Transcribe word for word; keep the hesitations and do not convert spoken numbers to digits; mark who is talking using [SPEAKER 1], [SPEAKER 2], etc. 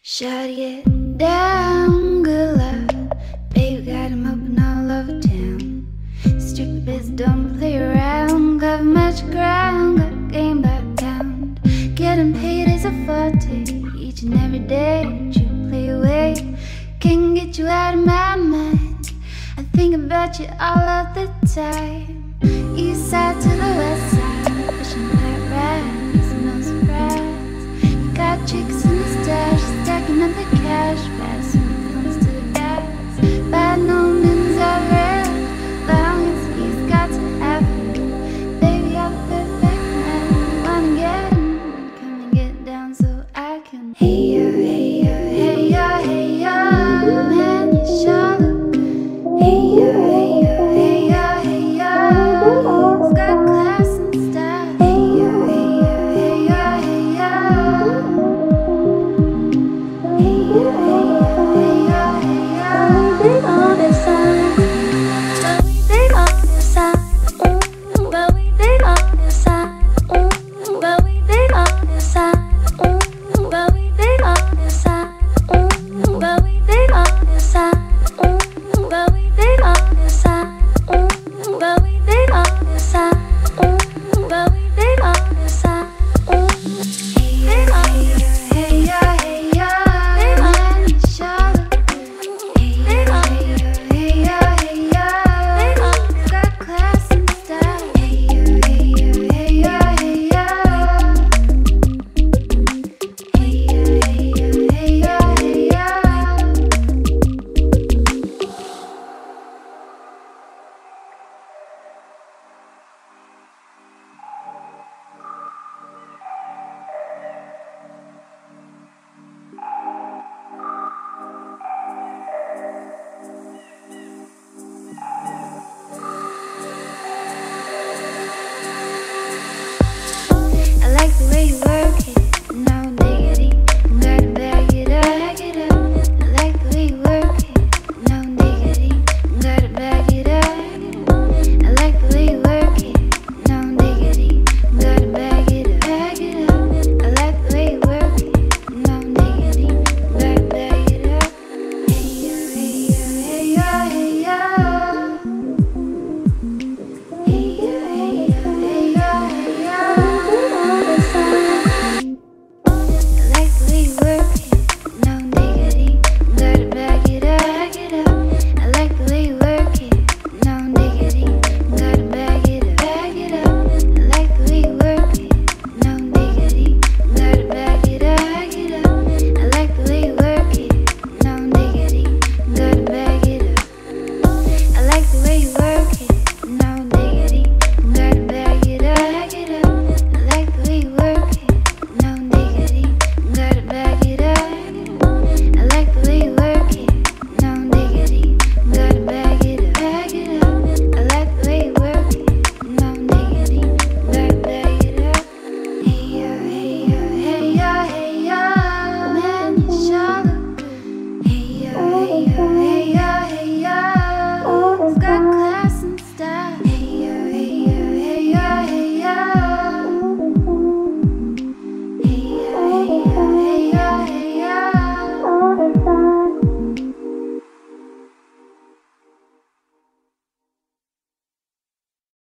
[SPEAKER 1] Shut it down, good luck. Baby got him open all over town. Strict biz, don't play around. Cover much ground, got game by the pound. Getting paid is a forte, each and every day that you play away. Can't get you out of my mind. I think about you all of the time. East side to the west side, fishing like rats, no surprise. You got chicks in the stash, stacking up the cash fast when it comes to the gas. Bad no means are real, long as he's got to have it. Baby, you're the perfect man. Wanna get in, come and get down so I can. Hey ya, hey ya, hey ya, hey ya, man, you sure look good. Hey ya, hey ya, hey ya, hey ya, he's got class and style. Hey ya, hey ya, hey ya, hey ya, hey ya.